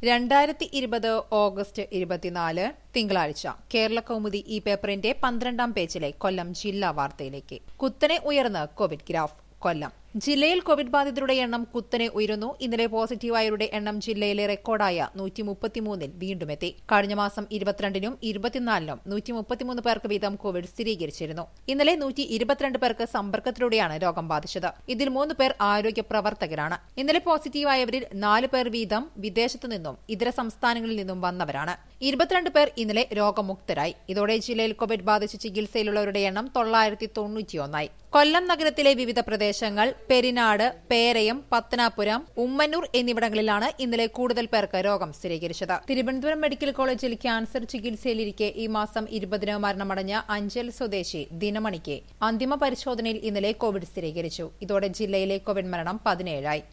2020 August 24 തിങ്കളാഴ്ച കേരള കൗമുദി ഈ പേപ്പറിന്റെ 12ാം പേജിലെ കൊല്ലം ജില്ലാ വാർത്തയിലേക്ക്. കുത്തനെ ഉയർന്ന് കോവിഡ് ഗ്രാഫ്. കൊല്ലം ജില്ലയിൽ കോവിഡ് ബാധിതരുടെ എണ്ണം കുത്തനെ ഉയരുന്നു. ഇന്നലെ പോസിറ്റീവായവരുടെ എണ്ണം ജില്ലയിലെ റെക്കോർഡായ 133-ൽ വീണ്ടുമെത്തി. കഴിഞ്ഞ മാസം 22-നും 24-നും 133 പേർക്ക് വീതം കോവിഡ് സ്ഥിരീകരിച്ചിരുന്നു. ഇന്നലെ 122 പേർക്ക് സമ്പർക്കത്തിലൂടെയാണ് രോഗം ബാധിച്ചത്. ഇതിൽ 3 പേർ ആരോഗ്യ പ്രവർത്തകരാണ്. ഇന്നലെ പോസിറ്റീവായവരിൽ 4 പേർ വീതം വിദേശത്തു നിന്നും ഇതര സംസ്ഥാനങ്ങളിൽ നിന്നും വന്നവരാണ്. 22 പേർ ഇന്നലെ രോഗമുക്തരായി. ഇതോടെ ജില്ലയിൽ കോവിഡ് ബാധിച്ച് ചികിത്സയിലുള്ളവരുടെ എണ്ണം 991 ആയി. കൊല്ലം നഗരത്തിലെ വിവിധ പ്രദേശങ്ങൾ പെരിനാട്, പേരയം, പത്തനാപുരം, ഉമ്മന്നൂർ എന്നിവിടങ്ങളിലാണ് ഇന്നലെ കൂടുതൽ പേർക്ക് രോഗം സ്ഥിരീകരിച്ചത്. തിരുവനന്തപുരം മെഡിക്കൽ കോളേജിൽ ക്യാൻസർ ചികിത്സയിലിരിക്കെ ഈ മാസം 20-ന് മരണമടഞ്ഞ അഞ്ചൽ സ്വദേശി ദിനമണിക്ക് അന്തിമ പരിശോധനയിൽ ഇന്നലെ കോവിഡ് സ്ഥിരീകരിച്ചു. ഇതോടെ ജില്ലയിലെ കോവിഡ് മരണം 17 ആയി.